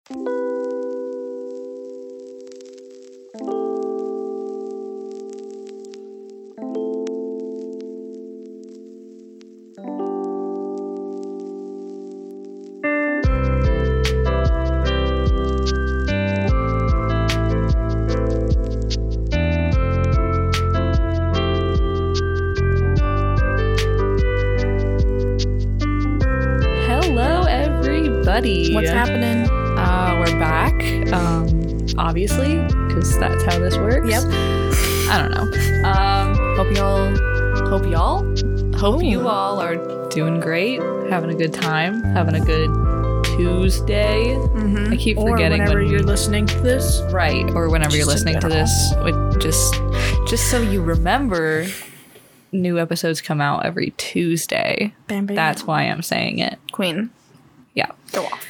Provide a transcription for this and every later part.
What's happening? We're back, obviously, because that's how this works. Yep. I don't know. Hope you all are doing great, having a good time, having a good Tuesday. Mm-hmm. I keep or forgetting whenever you're listening to this. Right, or whenever you're listening to this. Just so you remember, new episodes come out every Tuesday. Bam, bam. That's why I'm saying it. Queen. Yeah. Go off.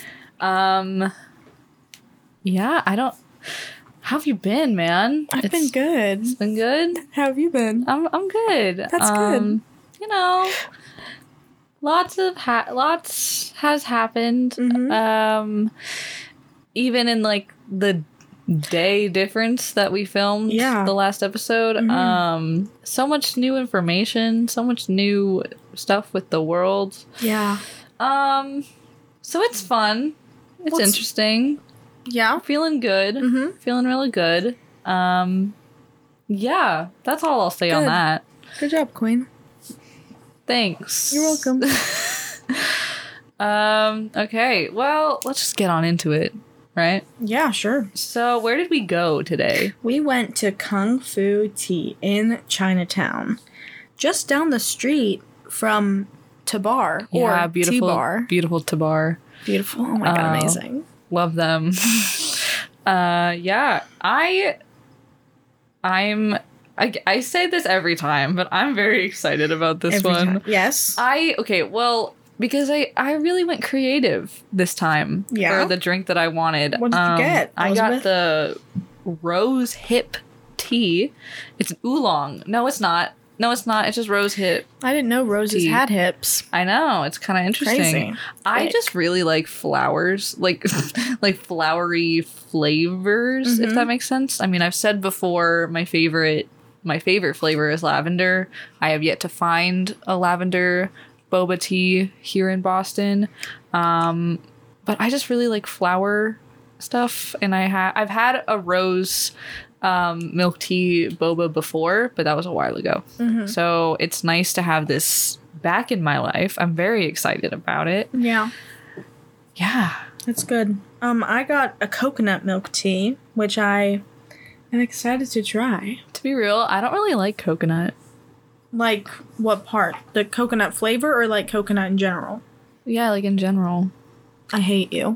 Yeah, how have you been, man? I've been good. It's been good? How have you been? I'm good. That's good. You know, lots has happened. Mm-hmm. Even in like the day difference that we filmed the last episode. Mm-hmm. So much new information, so much new stuff with the world. Yeah. So it's fun. It's interesting. Yeah. Feeling good. Mm-hmm. Feeling really good. Yeah, that's all I'll say on that. Good job, Queen. Thanks. You're welcome. Okay, well, let's just get on into it, right? Yeah, sure. So, where did we go today? We went to Kung Fu Tea in Chinatown, just down the street from Tabar. Yeah, or beautiful. T-Bar. Beautiful Tabar. Beautiful. Oh my god, amazing. Love them. Yeah, I say this every time, but I'm very excited about this Every one. time. Yes. Because I really went creative this time for the drink that I wanted. What did you get, I got Elizabeth? the rose hip tea. It's an oolong. No, it's not. It's just rose hip. I didn't know roses tea. had hips. I know. It's kind of interesting. Crazy. I just really like flowers, like flowery flavors, if that makes sense. I mean, I've said before my favorite flavor is lavender. I have yet to find a lavender boba tea here in Boston. But I just really like flower stuff, and I've had a rose milk tea boba before, but that was a while ago. So it's nice to have this back in my life. I'm very excited about it. Yeah. Yeah. That's good. I got a coconut milk tea, which I am excited to try. To be real, I don't really like coconut. Like, what part? The coconut flavor or like coconut in general? Yeah, like in general. I hate you.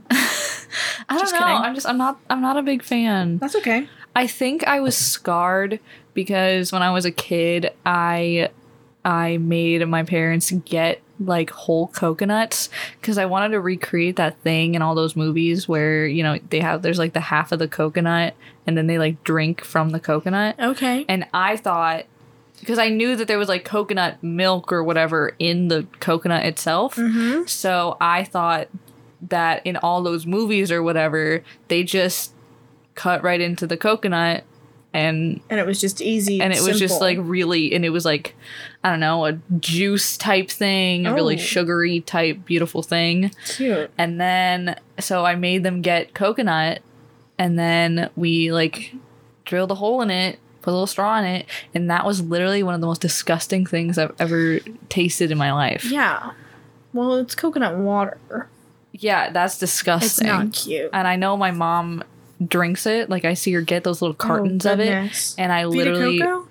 I don't know. I'm not a big fan. That's okay. I think I was scarred because when I was a kid, I made my parents get like whole coconuts because I wanted to recreate that thing in all those movies where, you know, there's like the half of the coconut and then they like drink from the coconut. Okay. And I thought, because I knew that there was like coconut milk or whatever in the coconut itself. So I thought that in all those movies or whatever, they just cut right into the coconut and it was just easy and it was just simple. like really, and it was like, I don't know, a juice type thing, a really sugary type beautiful thing. Cute. And then so I made them get coconut, and then we like drilled a hole in it, put a little straw in it, and that was literally one of the most disgusting things I've ever tasted in my life. Yeah. Well, it's coconut water. Yeah, that's disgusting. It's not cute. And I know my mom drinks it. Like I see her get those little cartons of it, and I Vita literally, Coco?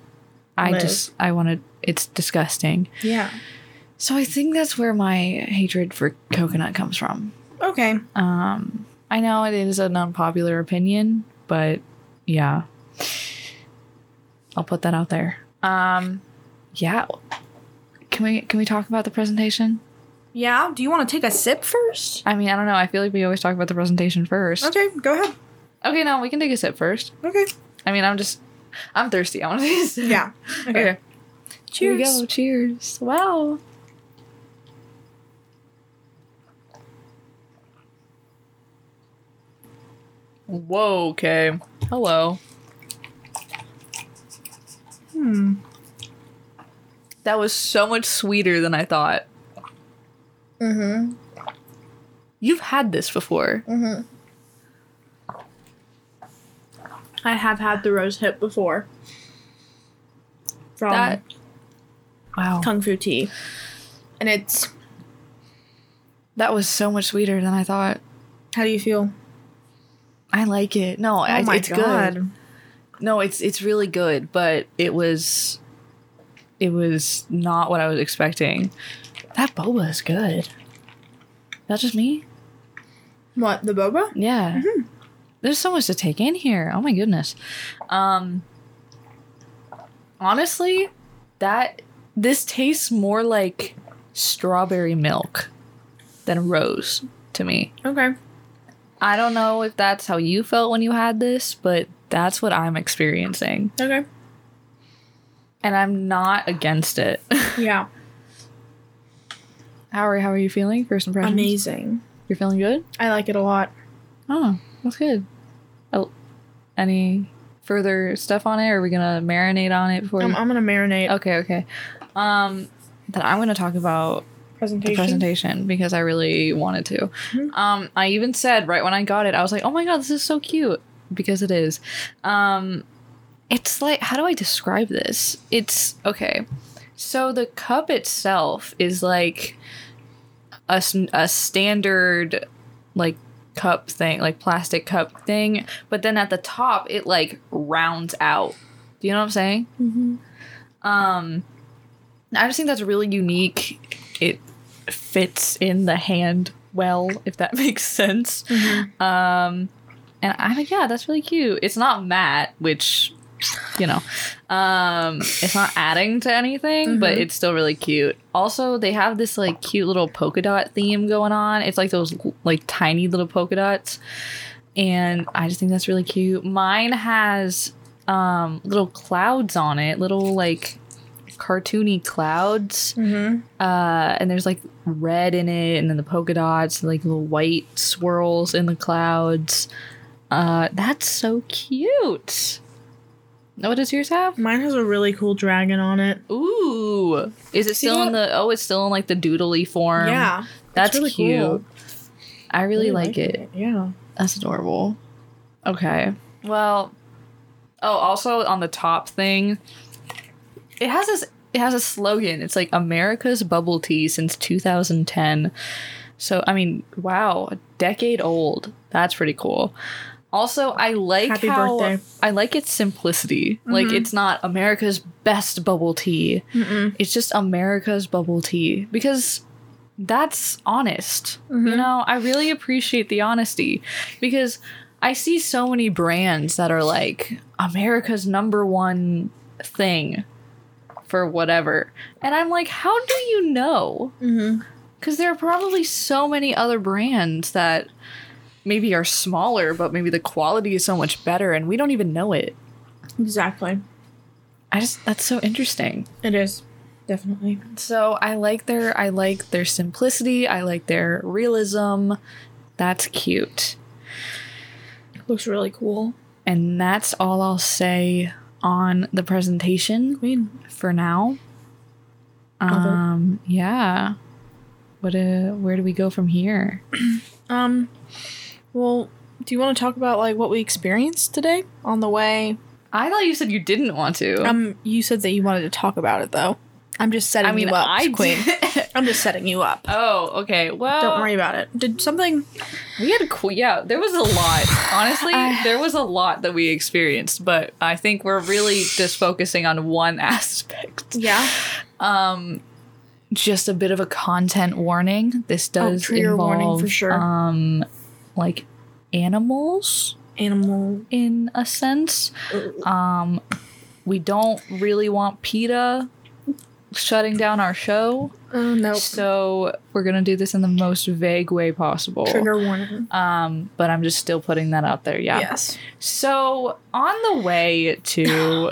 I wanted. It's disgusting. Yeah. So I think that's where my hatred for coconut comes from. Okay. I know it is an unpopular opinion, but yeah, I'll put that out there. Yeah. Can we talk about the presentation? Yeah. Do you want to take a sip first? I mean, I don't know. I feel like we always talk about the presentation first. Okay, go ahead. Okay, no, we can take a sip first. Okay. I mean, I'm thirsty. I want to take a sip. Yeah. Okay. Here Cheers. we go. Cheers. Wow. Whoa, okay. Hello. That was so much sweeter than I thought. Mm-hmm. You've had this before. Mm-hmm. I have had the rose hip before. From Wow. Kung Fu Tea. And it's... That was so much sweeter than I thought. How do you feel? I like it. No, Oh my it's God. good. No, it's really good, but it was not what I was expecting. That boba is good. That just me? What, the boba? Yeah. Mm-hmm. There's so much to take in here. Oh my goodness. Honestly, this tastes more like strawberry milk than rose to me. Okay. I don't know if that's how you felt when you had this, but that's what I'm experiencing. Okay. And I'm not against it. Yeah. How are you feeling? First impressions? Amazing. You're feeling good? I like it a lot. Oh, that's good. Oh, any further stuff on it? Or are we gonna marinate on it before? I'm gonna marinate. Okay. Then I'm gonna talk about Presentation. the presentation because I really wanted to. Mhm. I even said right when I got it, I was like, "Oh my god, this is so cute," because it is. It's like, how do I describe this? It's okay. So the cup itself is like a standard like cup thing, like plastic cup thing, but then at the top it like rounds out. Do you know what I'm saying? Mm-hmm. I just think that's really unique. It fits in the hand well, if that makes sense. Mm-hmm. And I'm like, yeah, that's really cute. It's not matte, which, you know, it's not adding to anything, but it's still really cute. Also, they have this like cute little polka dot theme going on. It's like those like tiny little polka dots, and I just think that's really cute. Mine has little clouds on it, little like cartoony clouds. Mm-hmm. And there's like red in it, and then the polka dots, like little white swirls in the clouds. That's so cute. What does yours have? Mine has a really cool dragon on it. Ooh, is it See still in that? the? Oh, it's still in like the doodly form. Yeah. that's really cute. cool. I really like it. Yeah. That's adorable. Okay. Well. Oh, also on the top thing, it has a slogan. It's like America's bubble tea since 2010. So I mean, wow, a decade old. That's pretty cool. Also, I like Happy how birthday. I like its simplicity. Like, it's not America's best bubble tea. It's just America's bubble tea because that's honest. You know, I really appreciate the honesty because I see so many brands that are like America's #1 thing for whatever, and I'm like, how do you know? Because there are probably so many other brands that maybe are smaller, but maybe the quality is so much better and we don't even know it. Exactly. That's so interesting. It is. Definitely. So I like their simplicity. I like their realism. That's cute. Looks really cool. And that's all I'll say on the presentation for now. Yeah. Where do we go from here? Well, do you want to talk about like what we experienced today on the way? I thought you said you didn't want to. You said that you wanted to talk about it though. I'm just setting you up, Queen. I'm just setting you up. Oh, okay. Well, Don't worry about it. Did something? We had there was a lot. Honestly, there was a lot that we experienced, but I think we're really just focusing on one aspect. Yeah. Just a bit of a content warning. This does trigger involve warning for sure. Like animals Animal. in a sense. We don't really want PETA shutting down our show. Oh no. So we're gonna do this in the most vague way possible. Trigger warning. But I'm just still putting that out there. Yeah. Yes. So on the way to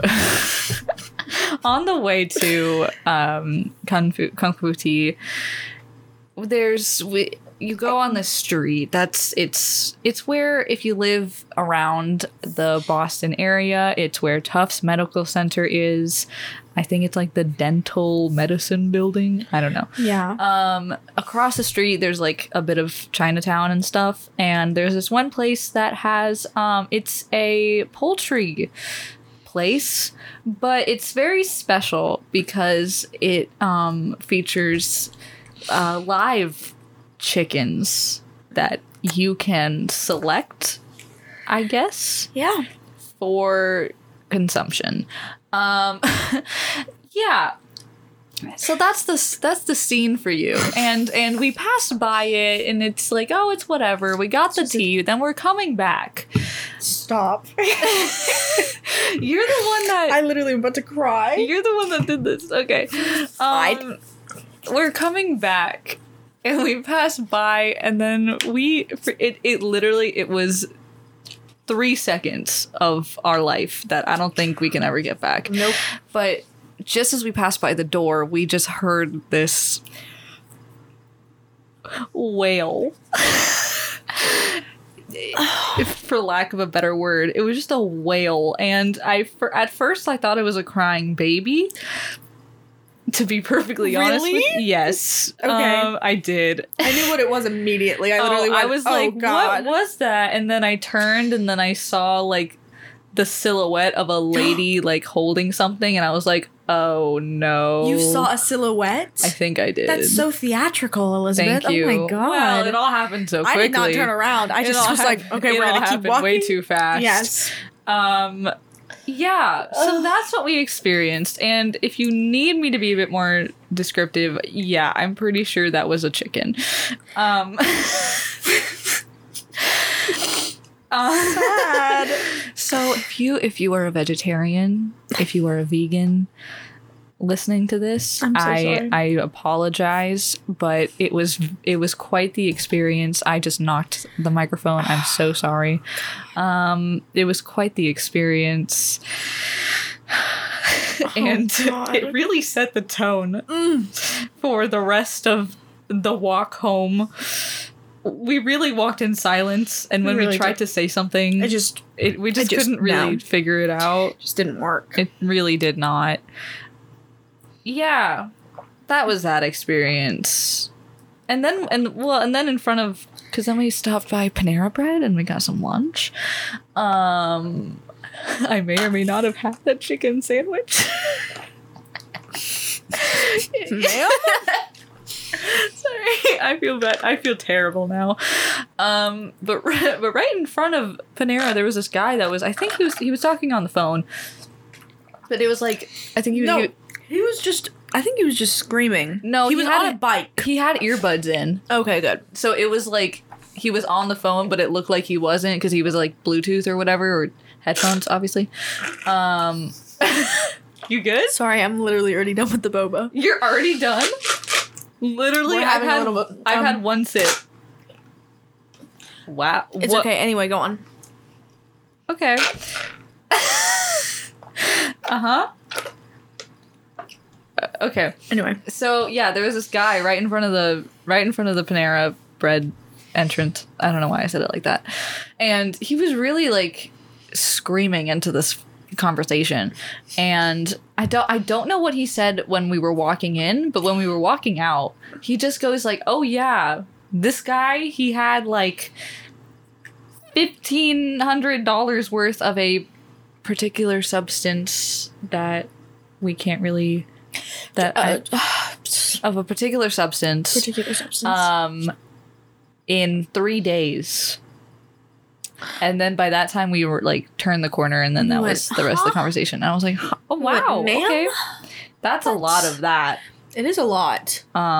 Kung Fu Tea, you go on the street. It's where, if you live around the Boston area, it's where Tufts Medical Center is. I think it's like the dental medicine building. I don't know. Yeah. Across the street, there's like a bit of Chinatown and stuff. And there's this one place that has, it's a poultry place, but it's very special because it features live chickens that you can select, I guess. Yeah. For consumption. Yeah. So that's the scene for you. And we passed by it and it's like, oh, it's whatever. We got the tea, then we're coming back. Stop. You're the one that I literally am about to cry. You're the one that did this. Okay. We're coming back and we passed by and then it was 3 seconds of our life that I don't think we can ever get back. Nope. But just as we passed by the door, we just heard this wail. For lack of a better word, it was just a wail. And at first I thought it was a crying baby. To be perfectly honest with you. Yes. Okay. I did. I knew what it was immediately. I literally went, I was like, God. what was that? And then I turned and then I saw like the silhouette of a lady like holding something and I was like, oh no. You saw a silhouette? I think I did. That's so theatrical, Elizabeth. Thank you. Oh my God. Well, it all happened so quickly. I did not turn around. I just was like, okay, we're going to keep walking. Way too fast. Yes. Yeah, so that's what we experienced. And if you need me to be a bit more descriptive, yeah, I'm pretty sure that was a chicken. Sad. So if you are a vegetarian, if you are a vegan listening to this, I'm so sorry. I apologize, but it was quite the experience. I just knocked the microphone. I'm so sorry. It was quite the experience. And it really set the tone for the rest of the walk home. We really walked in silence, and when we tried to say something, we just couldn't really figure it out. It just didn't work. It really did not. Yeah, that was that experience. And then in front of, because then we stopped by Panera Bread and we got some lunch. I may or may not have had that chicken sandwich. Ma'am? Sorry, I feel bad. I feel terrible now. But right in front of Panera, there was this guy that was, I think he was talking on the phone. But it was like, I think he was just screaming. No, he was on a bike. He had earbuds in. Okay, good. So it was like he was on the phone, but it looked like he wasn't because he was like Bluetooth or whatever, or headphones, obviously. You good? Sorry, I'm literally already done with the boba. You're already done? Literally, I've had one sip. Wow. It's okay. Anyway, go on. Okay. Uh-huh. Okay. Anyway. So, yeah, there was this guy right in front of the Panera Bread entrance. I don't know why I said it like that. And he was really like screaming into this conversation. And I don't know what he said when we were walking in, but when we were walking out, he just goes like, "Oh yeah, this guy, he had like $1,500 worth of a particular substance that we can't really of a particular substance in 3 days." And then by that time we were like turned the corner, and then that was the rest of the conversation. And I was like, "Oh wow, okay, that's a lot of that." It is a lot.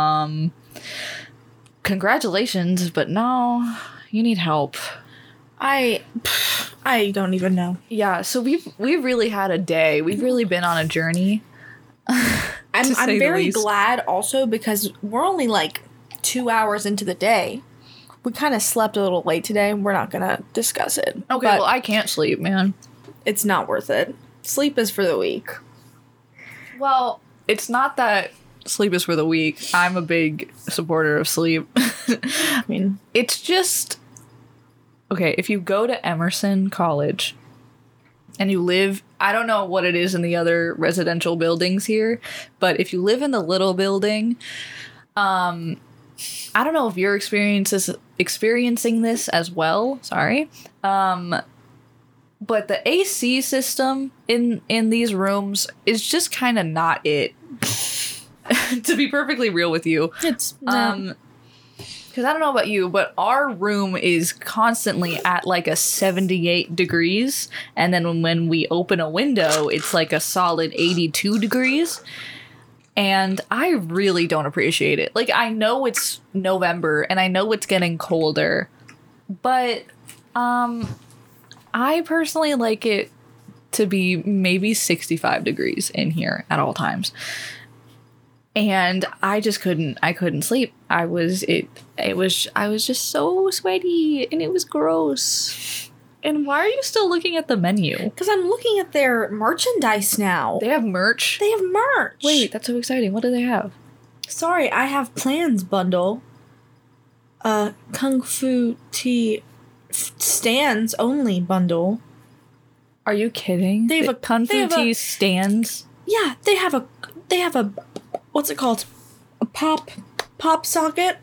Congratulations, but no, you need help. I don't even know. Yeah, so we've really had a day. We've really been on a journey. I'm very glad also because we're only like 2 hours into the day. We kind of slept a little late today. We're not going to discuss it. Okay, well, I can't sleep, man. It's not worth it. Sleep is for the weak. Well, it's not that sleep is for the weak. I'm a big supporter of sleep. I mean, it's just okay. If you go to Emerson College and you live, I don't know what it is in the other residential buildings here, but if you live in the little building, I don't know if you're experiencing this as well. Sorry. But the AC system in these rooms is just kind of not it. To be perfectly real with you. It's because I don't know about you, but our room is constantly at like a 78 degrees, and then when we open a window, it's like a solid 82 degrees. And I really don't appreciate it. Like, I know it's November and I know it's getting colder, but I personally like it to be maybe 65 degrees in here at all times. And I just couldn't sleep. I was just so sweaty and it was gross. And why are you still looking at the menu? because I'm looking at their merchandise now. They have merch? They have merch. Wait, that's so exciting. What do they have? Sorry, I have Plans bundle. Kung Fu Tea stands only bundle. Are you kidding? They have a Kung Fu Tea stands? Yeah, they have a what's it called? A pop socket.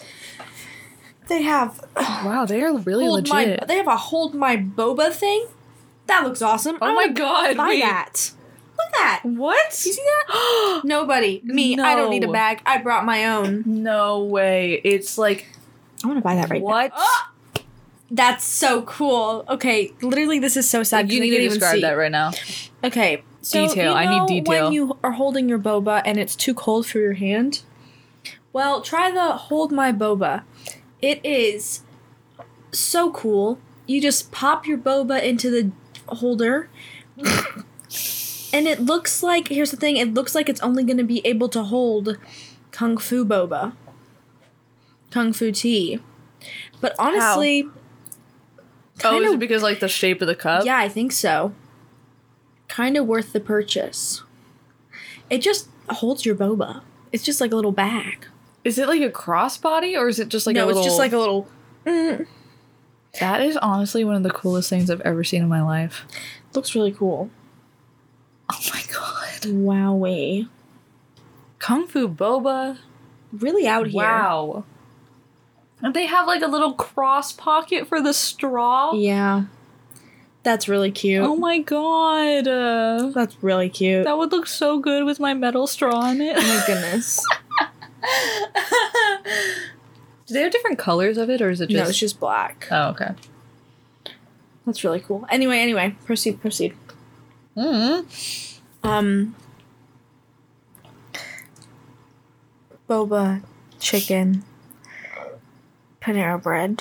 They have Wow, they are really legit. they have a hold my boba thing. That looks awesome. Oh my god, buy wait. that. Look at that. What? You see that? Nobody. Me. I don't need a No. bag. I brought my own. No way. It's like, I want to buy that right what? now. That's so cool. Okay, literally, this is so sad. Like, you 'cause I need to can't even describe see. that right now. Okay, so Detail. You I need know detail. when you are holding your boba and it's too cold for your hand? Well, try the Hold My Boba. It is so cool. You just pop your boba into the holder. And it looks like, here's the thing, it looks like it's only going to be able to hold Kung Fu boba. Kung Fu tea. But honestly... Oh, is it because, like, the shape of the cup? Yeah, I think so. Kind of worth the purchase. It just holds your boba. It's just like a little bag. Is it like a crossbody, or is it just like a little... it's just like a little... That is honestly one of the coolest things I've ever seen in my life. Looks really cool. Oh my god. Wowee. Kung Fu boba? Really out here. Wow. And they have like a little cross pocket for the straw? Yeah. That's really cute. Oh my god. That's really cute. That would look so good with my metal straw in it. Oh my goodness. Do they have different colors of it, or is it just... No, it's just black. Oh, okay. That's really cool. Anyway. Proceed. Mm-hmm. Boba, chicken, Panera bread.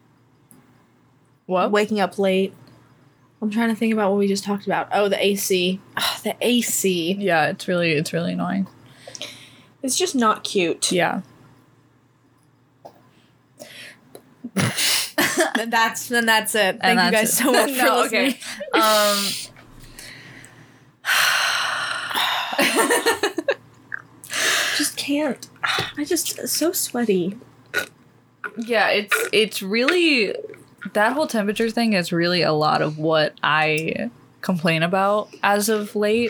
What? Waking up late. I'm trying to think about what we just talked about. Oh, the AC. Ugh, the AC. Yeah, it's really annoying. It's just not cute. Yeah. Then that's it. And Thank you guys that's so much for listening. Just can't. I just so sweaty. Yeah, it's really, that whole temperature thing is really a lot of what I complain about as of late.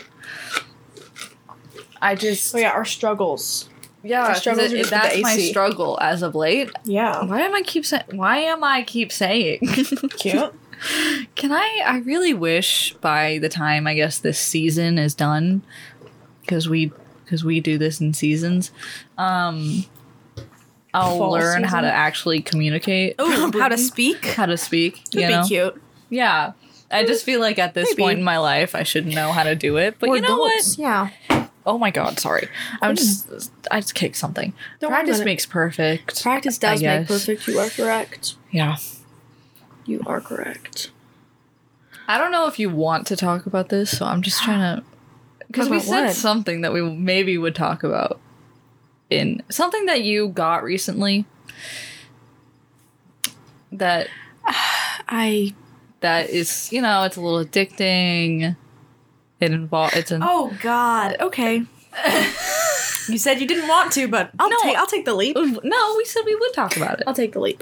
I just... Oh yeah, our struggles. Yeah, our struggles are just with that's the my AC. struggle as of late. Yeah. Why am I keep saying? Cute. Can I really wish by the time, I guess, this season is done, because we do this in seasons, I'll Fall learn how season? to actually communicate. Oh, how to speak? How to speak. Would be cute. Yeah. I just feel like at this Maybe. point in my life, I should know how to do it. But We're you know adults. Yeah. what? Oh my god, sorry. I just kicked something. Don't worry Practice about it. makes perfect. Practice I does make guess. perfect. You are correct. Yeah. You are correct. I don't know if you want to talk about this, so I'm just trying to... Because we About said what? something that we maybe would talk about in... Something that you got recently that is, you know, it's a little addicting. It's an... Oh God. Okay. You said you didn't want to, but I'll take the leap. No, we said we would talk about it. I'll take the leap.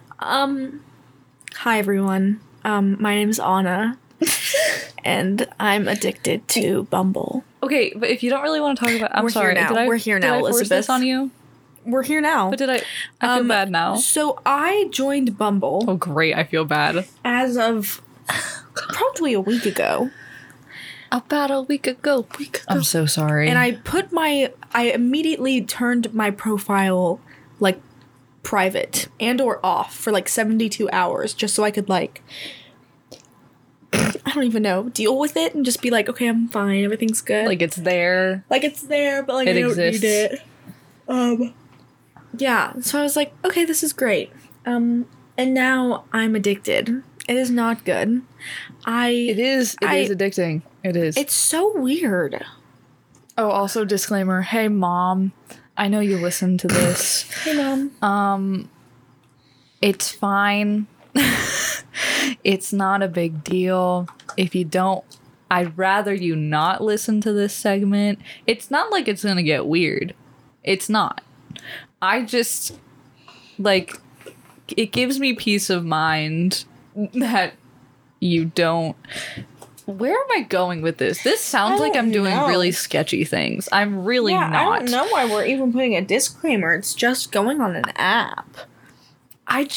Hi everyone. My name's Anna. And I'm addicted to Bumble. Okay, but if you don't really want to talk about, I'm We're sorry. here now. We're here now, did I force Elizabeth. this on you? We're here now. But did I feel bad now. So I joined Bumble Oh, great! I feel bad. as of probably a week ago. About a week ago. I'm so sorry. And I immediately turned my profile like private and or off for like 72 hours just so I could like I don't even know, deal with it and just be like, okay, I'm fine, everything's good. like it's there. Like it's there, but like It I don't exists. need it. Yeah, so I was like, okay, this is great. And now I'm addicted. It is not good. It is addicting. It is. It's so weird. Oh, also disclaimer. Hey, Mom. I know you listen to this. Hey, Mom. It's fine. It's not a big deal. If you don't, I'd rather you not listen to this segment. It's not like it's gonna get weird. It's not. I just, like, it gives me peace of mind that you don't. Where am I going with this? This sounds like I'm doing really sketchy things. I'm really not. I don't know why we're even putting a disclaimer. It's just going on an app. I'm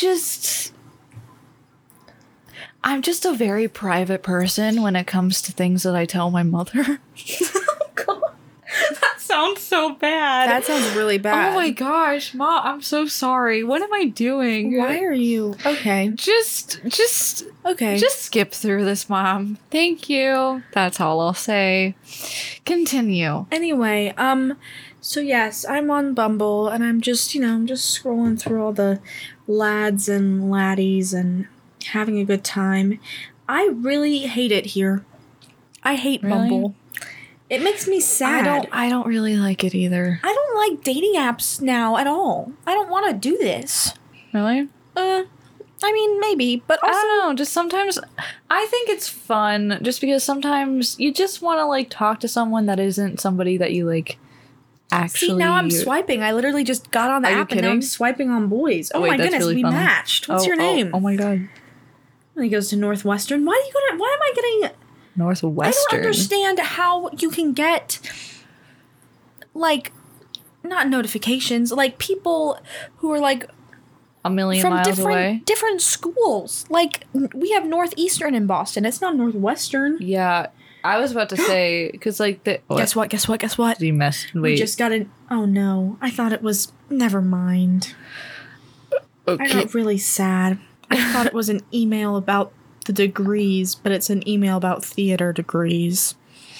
just a very private person when it comes to things that I tell my mother. Oh, God. That sounds so bad. That sounds really bad. Oh my gosh, Mom, I'm so sorry. What am I doing? Why are you? Okay. Just Okay. Just skip through this, Mom. Thank you. That's all I'll say. Continue. Anyway, so yes, I'm on Bumble and I'm just scrolling through all the lads and laddies and having a good time. I really hate it here. I hate Really? Bumble. It makes me sad. I don't really like it either. I don't like dating apps now at all. I don't want to do this. Really? I mean, maybe, but I also don't know. Just sometimes I think it's fun just because sometimes you just want to like talk to someone that isn't somebody that you like actually. see, now I'm swiping. I literally just got on the Are you app and now I'm kidding? swiping on boys. Oh wait, my that's goodness, really we funny. matched. What's your name? Oh my god. And he goes to Northwestern. Why am I getting Northwestern. I don't understand how you can get, like, not notifications, like people who are like a million from miles away. different schools. Like we have Northeastern in Boston. It's not Northwestern. Yeah, I was about to say because like the Guess what? You messed. Wait. We just got an. Oh no! I thought it was. Never mind. I Okay. got really sad. I thought it was an email about the degrees, but it's an email about theater degrees.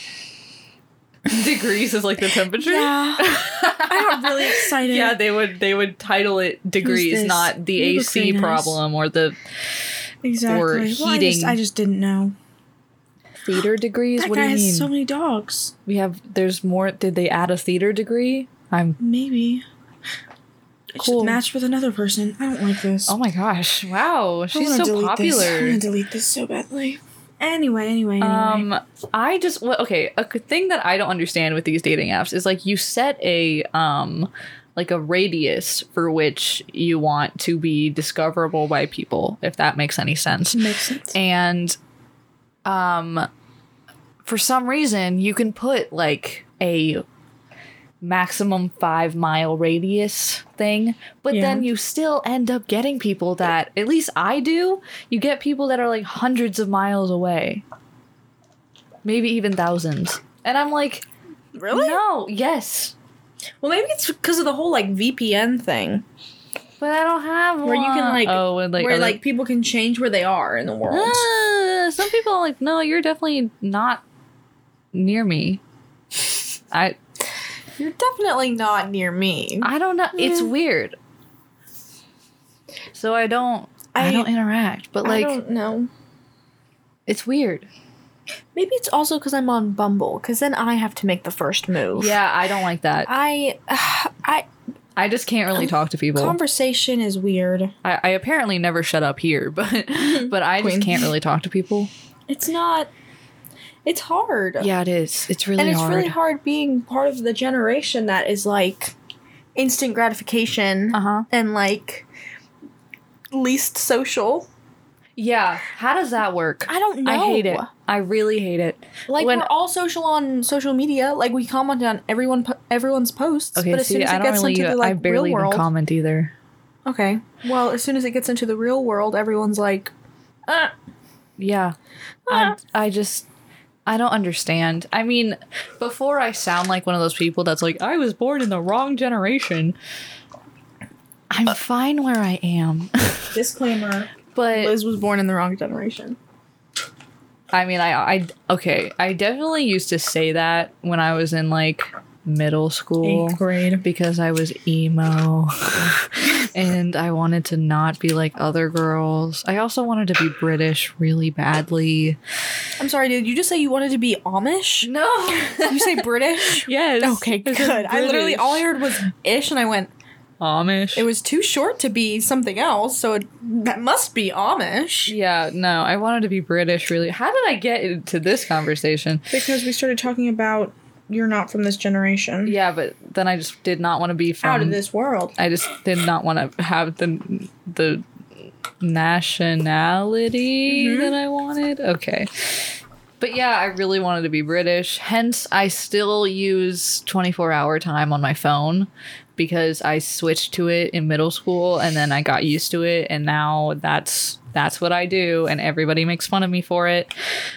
Degrees is like the temperature. Yeah, I got really excited. Yeah, they would title it degrees, this? not the You look AC very nice. problem or the exactly. or Well, heating. I just didn't know. theater degrees. That What do guy you has mean? so many dogs. There's more. Did they add a theater degree? Maybe. I Cool. just matched with another person. I don't like this. Oh my gosh! Wow, I she's wanna so delete this. I popular. want to delete this so badly. Anyway. I just okay. A thing that I don't understand with these dating apps is like you set a like a radius for which you want to be discoverable by people, if that makes any sense. Makes sense. And for some reason you can put like a maximum 5 mile radius thing, but Yeah. then you still end up getting people that, at least I do, you get people that are like hundreds of miles away, maybe even thousands, and I'm like, Really? no, yes, Well, maybe it's because of the whole like VPN thing, but I don't have where you can like, and, like, where other- like people can change where they are in the world. Some people are like, no, you're definitely not near me. You're definitely not near me. I don't know. It's weird. So I don't interact, but like I don't know. it's weird. Maybe it's also because I'm on Bumble, because then I have to make the first move. Yeah, I don't like that. I just can't really talk to people. conversation is weird. I apparently never shut up here, but I Queen. just can't really talk to people. It's not It's hard. Yeah, it is. It's really and it's hard. really hard being part of the generation that is like instant gratification and like least social. Yeah. How does that work? I don't know. I hate it. I really hate it. Like, we're all social on social media. Like, we comment on everyone's posts. Okay, but as soon as it gets into the like I barely real world, even comment either. Okay. Well, as soon as it gets into the real world, everyone's like, Yeah. I don't understand. I mean, before I sound like one of those people that's like, I was born in the wrong generation, I'm fine where I am. Disclaimer. But Liz was born in the wrong generation. I mean, I definitely used to say that when I was in like middle school, 8th grade, because I was emo and I wanted to not be like other girls. I also wanted to be British really badly. I'm sorry, did you just say you wanted to be Amish? No. You say British? Yes. Okay, good. I literally, all I heard was ish and I went, Amish. it was too short to be something else, so that must be Amish. Yeah, no, I wanted to be British really. How did I get into this conversation? Because we started talking about you're not from this generation. Yeah, but then I just did not want to be from out of this world. I just did not want to have the nationality that I wanted. Okay. But yeah, I really wanted to be British. Hence, I still use 24-hour time on my phone because I switched to it in middle school and then I got used to it and now that's what I do and everybody makes fun of me for it.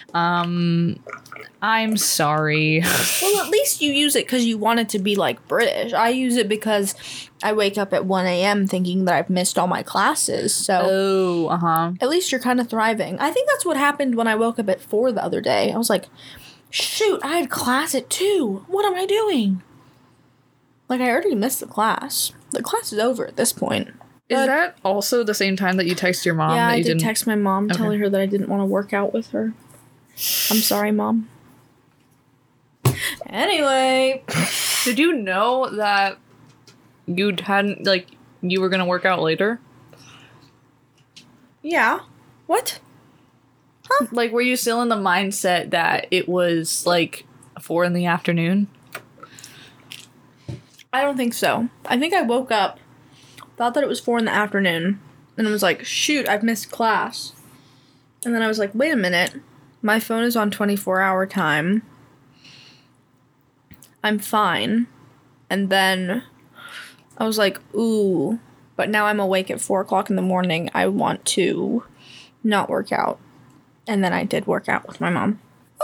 I'm sorry. Well, at least you use it because you want it to be like British. I use it because I wake up at 1 a.m. thinking that I've missed all my classes. So at least you're kind of thriving. I think that's what happened when I woke up at 4 the other day. I was like, shoot, I had class at 2. What am I doing? Like, I already missed the class. The class is over at this point. Is that also the same time that you text your mom? Yeah, that I you did text my mom telling her that I didn't want to work out with her. I'm sorry, Mom. Anyway. Did you know that you hadn't, like, you were going to work out later? Yeah. What? Huh? Like, were you still in the mindset that it was, like, 4 in the afternoon? I don't think so. I think I woke up, thought that it was 4 in the afternoon, and I was like, shoot, I've missed class. And then I was like, wait a minute. My phone is on 24-hour time. I'm fine. And then I was like, ooh, but now I'm awake at 4 o'clock in the morning. I want to not work out. And then I did work out with my mom.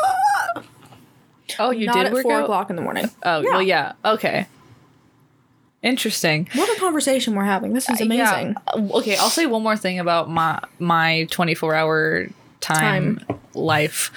Oh, you not did at work 4 out? o'clock in the morning. Oh, yeah. Well, yeah. Okay. Interesting. What a conversation we're having. This is amazing. Yeah. Okay, I'll say one more thing about my 24-hour time life.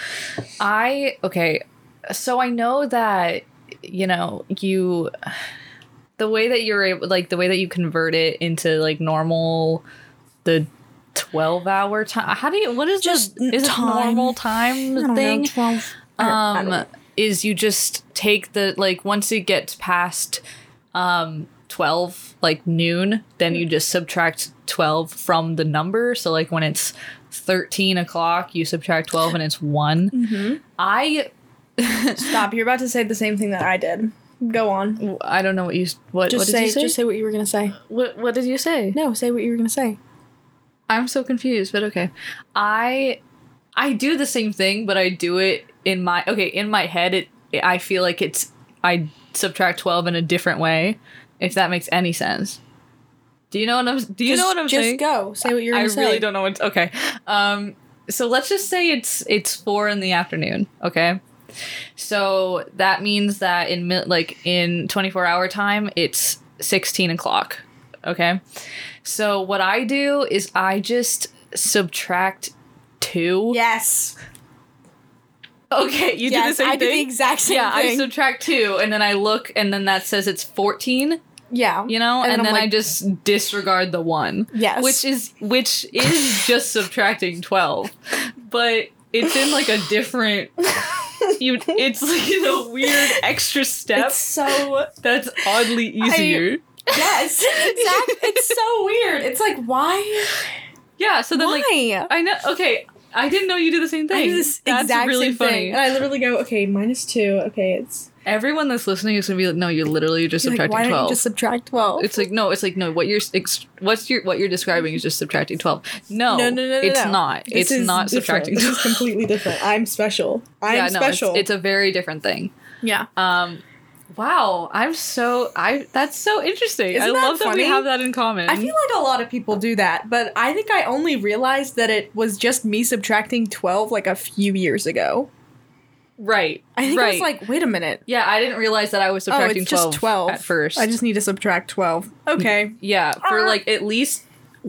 So I know that, you know, the way that you're able, like, the way that you convert it into, like, normal, the 12-hour time. What is just is it normal time thing? 12. Is you just take the, like, once it gets past 12, like, noon, then you just subtract 12 from the number. So, like, when it's 13 o'clock, you subtract 12 and it's 1. Mm-hmm. Stop. You're about to say the same thing that I did. Go on. I don't know what did you say? Just say what you were going to say. What did you say? No, say what you were going to say. I'm so confused, but okay. I do the same thing, but I do it in my head. I feel like I subtract 12 in a different way, if that makes any sense. Do you know what I'm saying? Just go. Say what you're going to say. I really don't know okay. So let's just say it's 4 in the afternoon, okay? So that means that in 24-hour time, it's 16 o'clock, okay? So what I do is I just subtract 2. Yes. Okay, you did the same thing? I did the exact same thing. Yeah, I subtract 2, and then I look, and then that says it's 14. Yeah. You know? And then like, I just disregard the 1. Yes. Which is just subtracting 12. But it's in, like, a different... it's, like, in a weird extra step. It's so... That's oddly easier. Yes, exactly. It's so weird. It's like, why? Yeah, so then, why? like... I know... Okay, I didn't know you do the same thing. I do this That's exact really same funny. thing. And I literally go, okay, -2. Okay, it's... Everyone that's listening is gonna be like, no, you're literally just You're like, subtracting why 12. don't you just subtract 12? It's like no. What you're describing is just subtracting 12. No, No, it's no. not. This It's is not different. subtracting This 12. is completely different. I'm special. I'm special. It's a very different thing. yeah. Wow, that's so interesting. Isn't I that love that we funny? have that in common. I feel like a lot of people do that, but I think I only realized that it was just me subtracting 12 like a few years ago. right. I think right. I was like, wait a minute. yeah, I didn't realize that I was subtracting it's just 12 at first. I just need to subtract 12. Okay. yeah, for like at least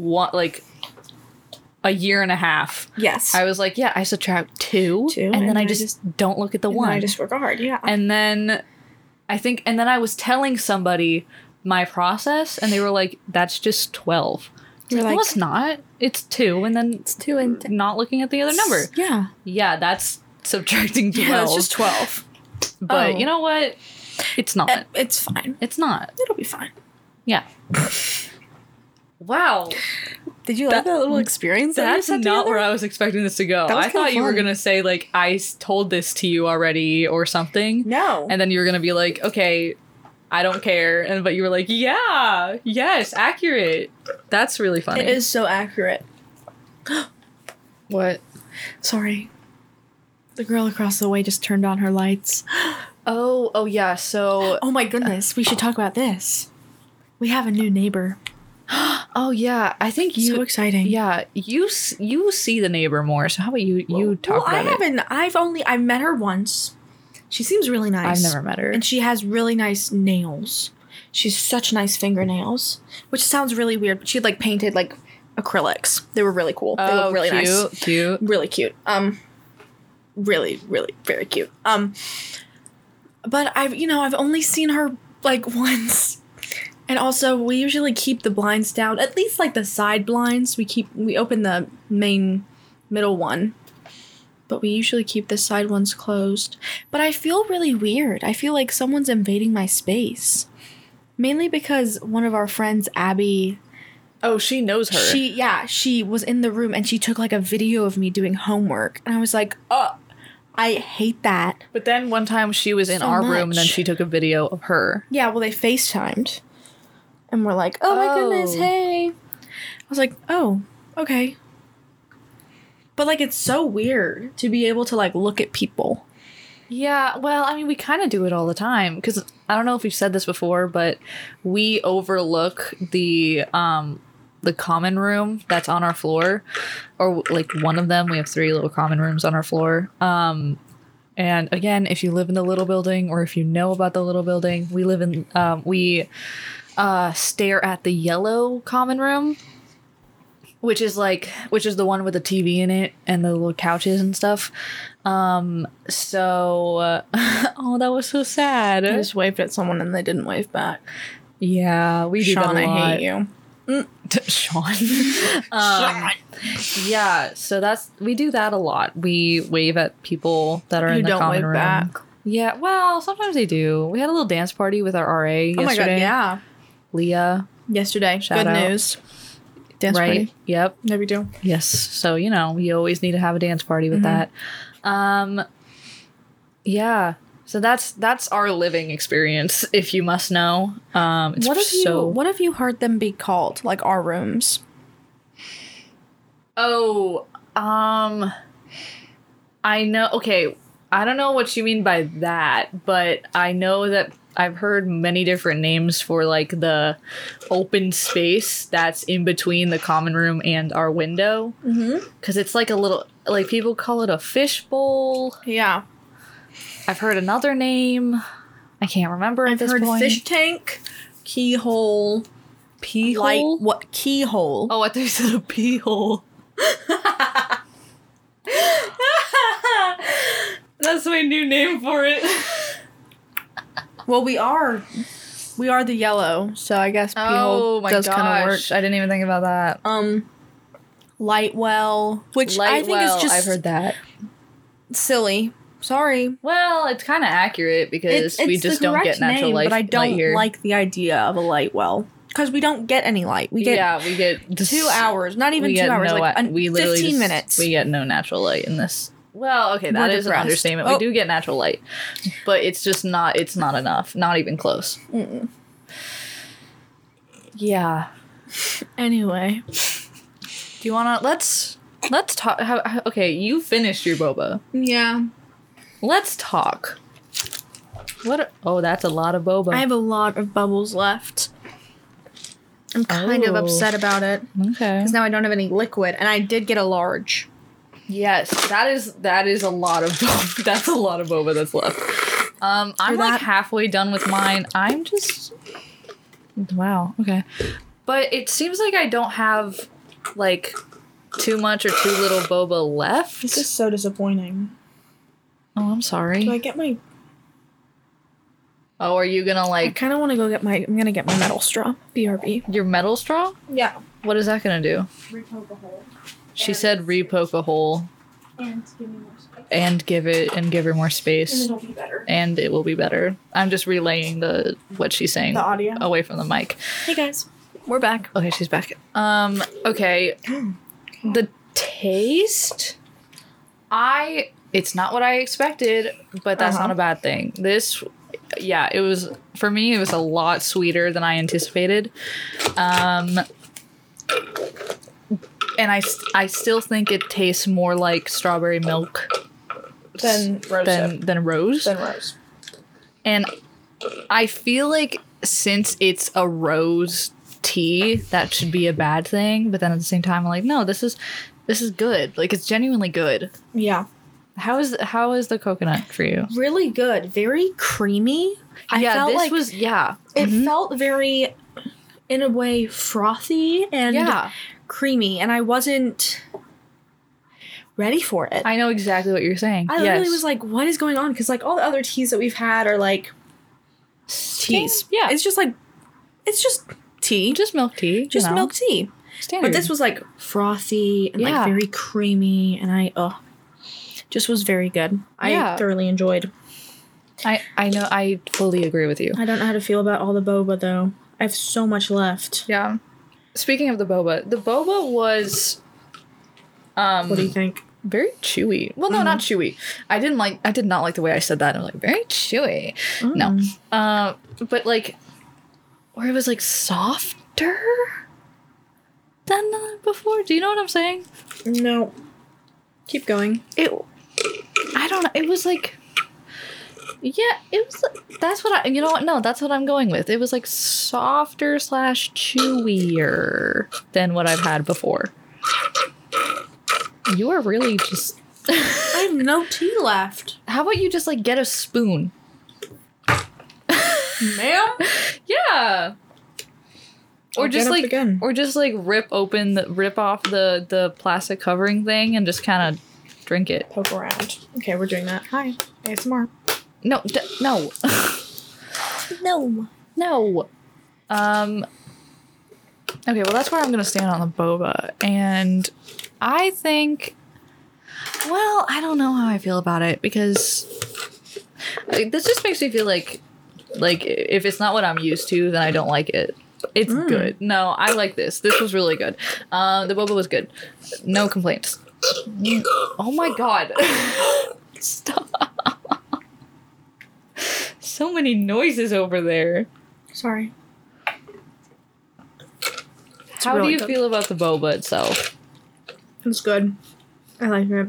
a year and a half. Yes. I was like, yeah, I subtract 2, Two, and then I just don't look at the and 1. then I just work hard, yeah. And then I was telling somebody my process, and they were like, that's just 12. You're No, like, it's not. It's 2, and then it's 2 and... not looking at the other number. Yeah. Yeah, that's subtracting 12. Yeah, it's just 12. But Oh. you know what? It's not. It's fine. It's not. It'll be fine. Yeah. Wow. Did you like that little experience? That's not where I was expecting this to go. That was I thought kinda you were fun. going to say, like, I told this to you already or something. No. And then you were going to be like, okay, I don't care. But you were like, yeah, yes, accurate. That's really funny. It is so accurate. What? Sorry. The girl across the way just turned on her lights. Oh, yeah. So, Oh my goodness, we should talk about this. We have a new neighbor. oh, yeah. I think you. So exciting. Yeah, you see the neighbor more. So how about you talk I about it? haven't. I've met her once. She seems really nice. I've never met her. And she has really nice nails. She's such nice fingernails, which sounds really weird. But she had like painted like acrylics. They were really cool. They look really nice. Cute. Really cute. Really, really very cute. But I've only seen her like once. And also we usually keep the blinds down, at least like the side blinds. We open the main middle one. But we usually keep the side ones closed. But I feel really weird. I feel like someone's invading my space. Mainly because one of our friends, Abby, Oh, she knows her. she was in the room and she took like a video of me doing homework. And I was like, oh, I hate that. But then one time she was in So our room and then much. she took a video of her. Yeah, well, they FaceTimed. And we're like, oh my goodness, Oh. hey. I was like, oh, okay. But like, it's so weird to be able to like look at people. Yeah, well, I mean, we kind of do it all the time because I don't know if we've said this before, but we overlook the common room that's on our floor, or like one of them. We have 3 little common rooms on our floor. And again, if you live in the little building or if you know about the little building, we stare at the yellow common room, which is the one with the TV in it and the little couches and stuff. Oh, that was so sad. I just waved at someone and they didn't wave back. Yeah, we do Sean, that a lot. I hate you. Sean. Yeah, so we do that a lot. We wave at people that are Who in the don't common wave room. back. Yeah, well, sometimes they do. We had a little dance party with our RA yesterday. Oh my god, yeah. Leah, Yesterday. Shout Good out. news. Dance right? party. Yep. There we do. Yes. So, you always need to have a dance party with that. Yeah. So that's our living experience, if you must know. It's What have you heard them be called? Like our rooms? Oh, I know. Okay, I don't know what you mean by that, but I know that I've heard many different names for like the open space that's in between the common room and our window. Mm-hmm. Because it's like a little, like people call it a fishbowl. Yeah. I've heard another name. I can't remember at I've this heard point. fish tank, keyhole, Pee light. hole? What keyhole? Oh, I thought you said a pee hole. That's my new name for it. Well, we are the yellow, so I guess keyhole does kind of work. I didn't even think about that. Light well, which I think is just I've heard that. silly. Sorry. Well, it's kind of accurate because we It's just the don't correct get natural name, light. but I don't light here. like the idea of a light well. Because we don't get any light. We get we get 2 hours. Not even 2 hours. we literally 15 minutes. We get no natural light in this. Well, okay, that We're is an depressed. understatement. Oh. We do get natural light, but it's just not. It's not enough. Not even close. Mm-mm. Yeah. Anyway. Do you wanna let's talk? Okay, you finished your boba. Yeah. Let's talk. Oh, that's a lot of boba. I have a lot of bubbles left. I'm kind of Oh. upset about it. Okay. Because now I don't have any liquid. And I did get a large. Yes, that is a lot of boba. That's a lot of boba that's left. I'm For like that- halfway done with mine. I'm just wow. Okay, but it seems like I don't have like too much or too little boba left. This is so disappointing. Oh, I'm sorry. Do I get my... Oh, are you gonna I like kind of want to go get my... I'm going to get my metal straw. BRB. your metal straw? Yeah. What is that gonna do? Repoke a hole. She said repoke a hole And give me more space. and give her more And space, it'll be better. and it will be better. I'm just relaying what she's saying The audio. away from the mic. Hey guys. We're back. Okay, she's back. Okay. The taste, it's not what I expected, but that's not a bad thing. This, yeah, it was, for me, it was a lot sweeter than I anticipated. And I still think it tastes more like strawberry milk Than rose. than rose. Than rose. And I feel like since it's a rose tea, that should be a bad thing. But then at the same time, I'm like, no, this is good. Like, it's genuinely good. Yeah. How is the coconut for you? Really good. Very creamy. I felt this like was it felt very, in a way, frothy and creamy, and I wasn't ready for it. I know exactly what you're saying. I literally was like, what is going on? Because like all the other teas that we've had are like teas. Yeah. It's just tea. just milk tea. Just milk tea. Standard. But this was like frothy and Yeah. like very creamy, and I just was very good. Yeah. I thoroughly enjoyed. I know. I fully agree with you. I don't know how to feel about all the boba though. I have so much left. Yeah. Speaking of the boba was What do you think? very chewy. Well, no, not chewy. I did not like the way I said that. I'm like, very chewy. No. But like, where it was like softer than before. Do you know what I'm saying? No. Keep going. I don't know. It was like, yeah, it was. That's what you know what? No, that's what I'm going with. It was like softer / chewier than what I've had before. You are really just. I have no tea left. How about you just like get a spoon? Ma'am? Yeah. Or I'll just get up like again. or just like rip off the plastic covering thing and just kind of drink it. Poke around. Okay, we're doing that. Hi. ASMR. No, no. No. No. Okay, well that's where I'm gonna stand on the boba. And I think, well, I don't know how I feel about it because this just makes me feel like if it's not what I'm used to, then I don't like it. It's good. No, I like this. This was really good. The boba was good. No complaints. Oh my god. Stop. So many noises over there. Sorry. How really do you good. feel about the boba itself? It's good. I like it.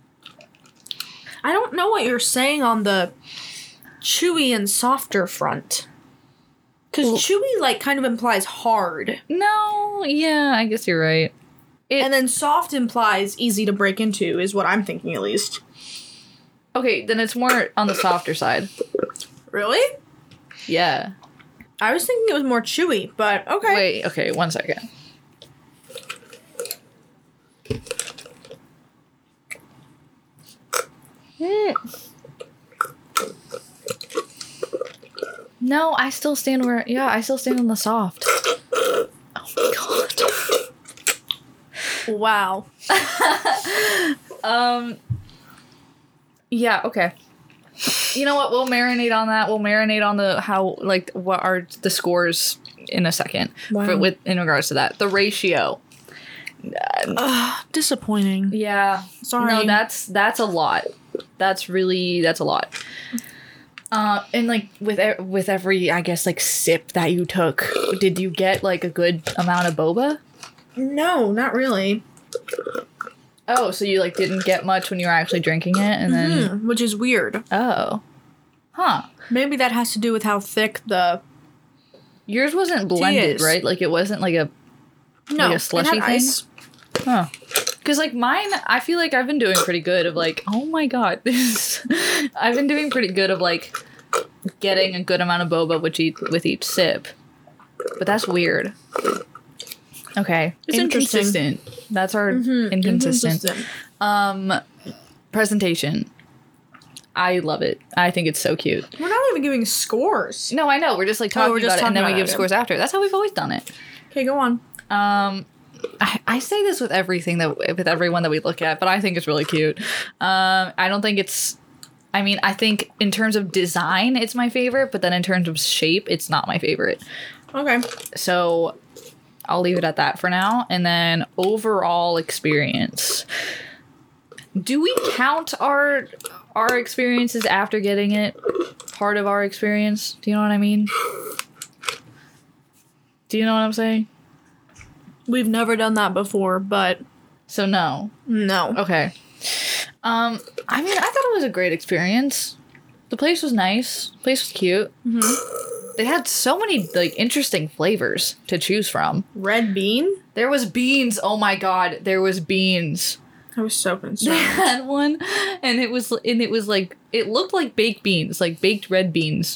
I don't know what you're saying on the chewy and softer front. Because chewy, like, kind of implies hard. No, yeah, I guess you're right. And then soft implies easy to break into, is what I'm thinking, at least. Okay, then it's more on the softer side. Really? Yeah. I was thinking it was more chewy, but okay. Wait, okay, 1 second. No, I still stand on the soft. Oh my god. Wow. Yeah, okay. You know what? We'll marinate on that. We'll marinate on the how like what are the scores in a second. Wow. With in regards to that, the ratio. Disappointing. Yeah. Sorry. No, that's a lot. That's a lot. And like with every I guess like sip that you took, did you get like a good amount of boba? No, not really. Oh, so you like didn't get much when you were actually drinking it, and then Which is weird. oh, huh? Maybe that has to do with how thick the Yours wasn't blended, is. right? Like it wasn't like a no like a slushy it had thing. ice. Huh. Because like mine, I feel like I've been doing pretty good of like, oh my god, this. I've been doing pretty good of like getting a good amount of boba with each sip, but that's weird. Okay, It's inconsistent. That's our inconsistent. Presentation. I love it. I think it's so cute. We're not even giving scores. No, I know. We're just like talking we're just about it, and then talking we about give it. scores after. That's how we've always done it. Okay, go on. I say this with everyone that we look at, but I think it's really cute. I don't think it's. I mean, I think in terms of design, it's my favorite, but then in terms of shape, it's not my favorite. Okay. So I'll leave it at that for now. And then overall experience. Do we count our experiences after getting it part of our experience? Do you know what I mean? Do you know what I'm saying? We've never done that before, but So no. no. Okay. I mean, I thought it was a great experience. The place was nice. The place was cute. Mm-hmm. They had so many like interesting flavors to choose from. Red bean? There was beans. Oh my god, there was beans. I was so They concerned. had one, and it was like it looked like baked beans, like baked red beans.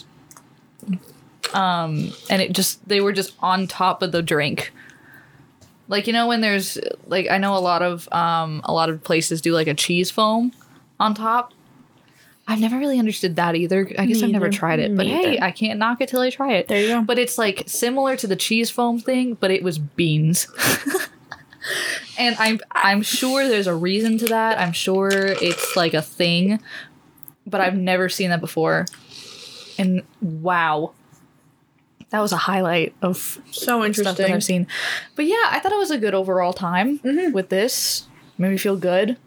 And they were just on top of the drink. Like, you know, when there's like, I know a lot of places do like a cheese foam on top. I've never really understood that either. I guess I've never Neither. tried it, but Me hey, either. I can't knock it till I try it. There you go. But it's like similar to the cheese foam thing, but it was beans. And I'm sure there's a reason to that. I'm sure it's like a thing, but I've never seen that before. And wow. That was a highlight of So stuff that interesting. I've seen. But yeah, I thought it was a good overall time with this. Made me feel good.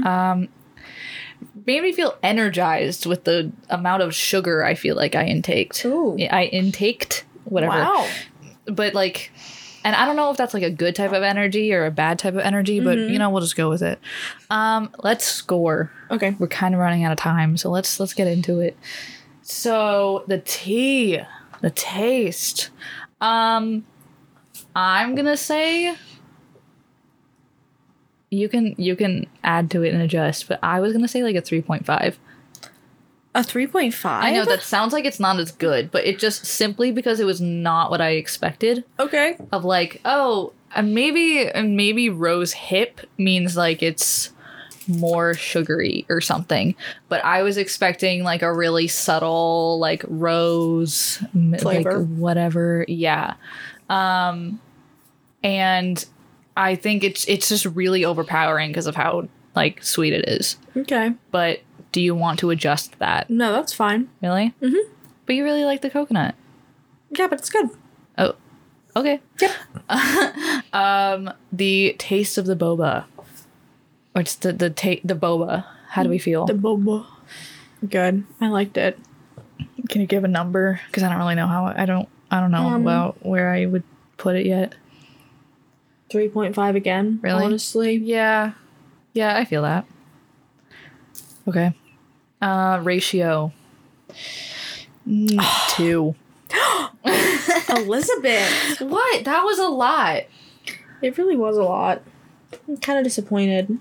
Made me feel energized with the amount of sugar I feel like I intaked. Ooh. I intaked, whatever. Wow. But like, and I don't know if that's like a good type of energy or a bad type of energy, but you know, we'll just go with it. Let's score. Okay. We're kind of running out of time, so let's get into it. So the taste. I'm gonna say you can add to it and adjust, but I was gonna say like a 3.5. A 3.5? I know that sounds like it's not as good, but it just simply because it was not what I expected. Okay. Of like, oh, and maybe rose hip means like it's more sugary or something, but I was expecting like a really subtle like rose Flavor. like whatever, yeah. And I think it's just really overpowering because of how like sweet it is. Okay. But do you want to adjust that? No, that's fine. Really? Mm-hmm. But you really like the coconut. Yeah, but it's good. Oh, okay. Yep. The taste of the boba. Or just the boba. How do we feel? The boba. Good. I liked it. Can you give a number? Because I don't really know how. I don't know about where I would put it yet. 3.5 again. Really? Honestly. Yeah, I feel that. Okay. Ratio. 2. Elizabeth. What? That was a lot. It really was a lot. I'm kind of disappointed.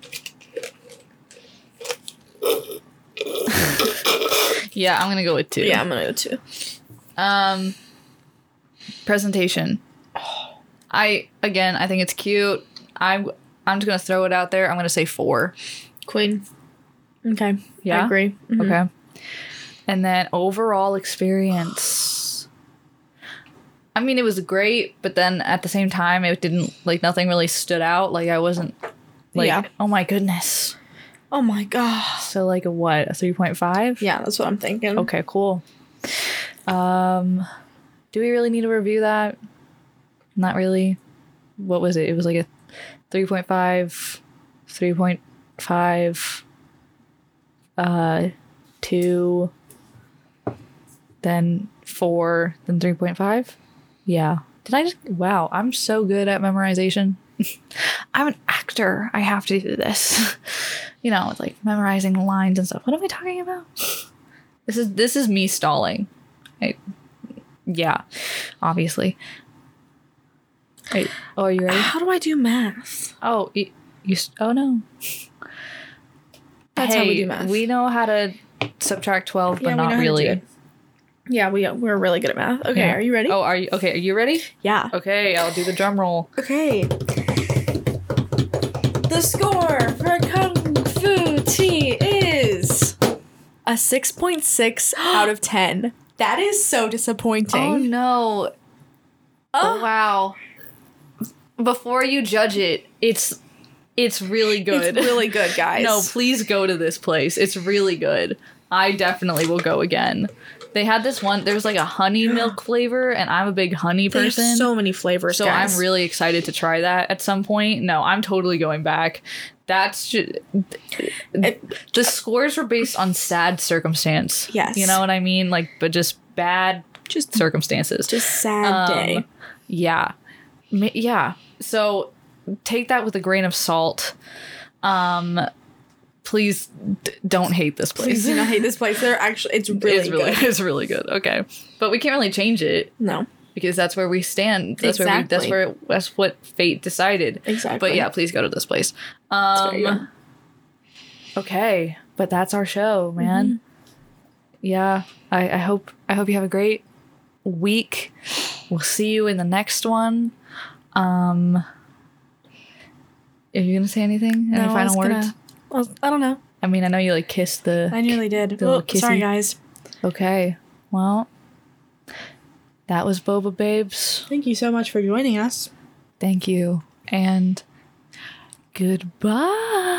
Yeah, I'm gonna go with 2. Yeah, I'm gonna go 2. Presentation. I think it's cute. I'm just gonna throw it out there. I'm gonna say 4. Queen. Okay. Yeah? I agree. Mhm. Okay. And then overall experience. I mean, it was great, but then at the same time, it didn't, like, nothing really stood out. Like, I wasn't, like, Yeah. oh my goodness. Oh my god. So like a what? A 3.5? Yeah, that's what I'm thinking. Okay, cool. Do we really need to review that? Not really. What was it? It was like a 3.5, 3.5, 2, then 4, then 3.5. Yeah. Did I just... Wow, I'm so good at memorization. I'm an actor. I have to do this. You know, it's like memorizing lines and stuff. What am I talking about? This is me stalling. Yeah, obviously. Wait, oh, are you ready? How do I do math? Oh, oh no. That's how we do math. We know how to subtract 12, but Yeah, we know not how to do really. it. Yeah, we're really good at math. Okay, Yeah. are you ready? Oh, are you okay? Are you ready? Yeah. Okay, I'll do the drum roll. Okay. The score for Kung Fu Tea is a 6.6 out of 10. That is so disappointing. Oh no. Oh wow. Before you judge it, it's really good. It's really good, guys. No, please go to this place. It's really good. I definitely will go again. They had this one, there was like a honey milk flavor, and I'm a big honey They person. have so many flavors, So guys. I'm really excited to try that at some point. No, I'm totally going back. That's just... The scores were based on sad circumstance. Yes. You know what I mean? Like, but just bad circumstances. Just sad day. Yeah. Yeah. So take that with a grain of salt. Please don't hate this place. Please do not hate this place. It's really good. It's really good. Okay. But we can't really change it No. because that's where we stand. Exactly. That's what fate decided. Exactly. But yeah, please go to this place. It's very good. Okay. But that's our show, man. Mm-hmm. Yeah. I hope you have a great week. We'll see you in the next one. Are you gonna say anything? Any final words? I don't know. I mean, I know you like kissed the... I nearly did. The little kissy. Sorry, guys. Okay. Well, that was Boba Babes. Thank you so much for joining us. Thank you. And goodbye.